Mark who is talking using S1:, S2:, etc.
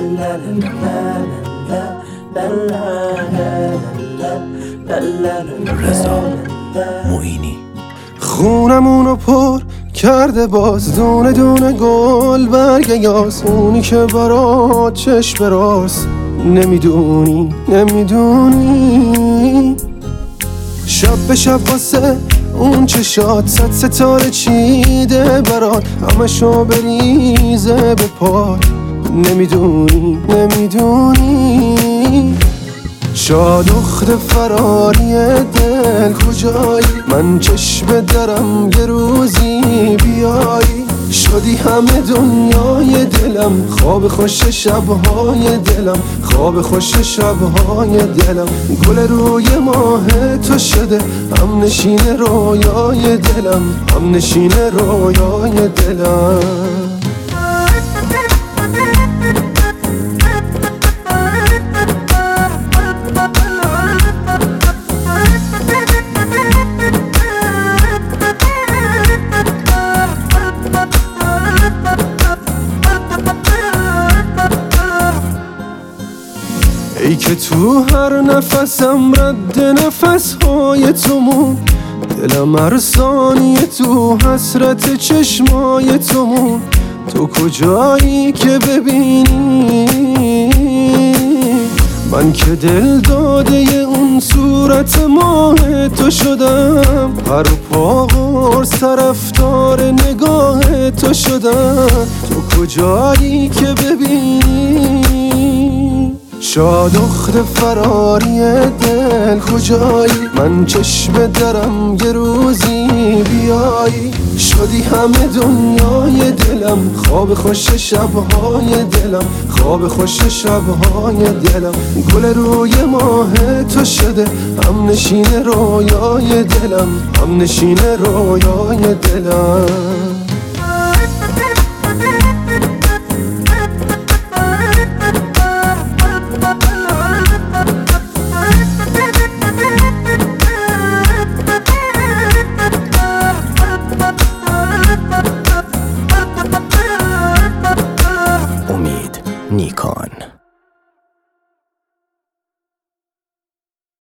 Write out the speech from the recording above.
S1: رضا معینی.
S2: خونمونو پر کرده باز دونه دونه گل برگ یاس، اونی که برات چشم راست نمیدونی شب به شب واسه اون چشات صد ستاره چیده برات، همشو بریزه به پات نمیدونی شاد اخت فراری دل کجایی؟ من چشم درم یه روزی بیایی، شدی همه دنیای دلم، خواب خوش شبهای دلم، خواب خوش شبهای دلم. گل روی ماه تو شده هم نشین رویای دلم، هم نشین رویای دلم. ای که تو هر نفسم رد نفسهای تو مون، دلم هر ثانیه تو حسرت چشمای تو مون. تو کجایی که ببینی من که دل داده اون صورت ماه تو شدم، هر پا قرص طرفدار نگاه تو شدم. تو کجایی که ببینی شاد اخت فراری دل کجایی؟ من چشم درم یه روزی بیایی، شدی همه دنیای دلم، خواب خوش شبهای دلم، خواب خوش شبهای دلم. گل روی ماه تو شده هم نشین رویای دلم، هم نشین رویای دلم.
S1: امید نیکان.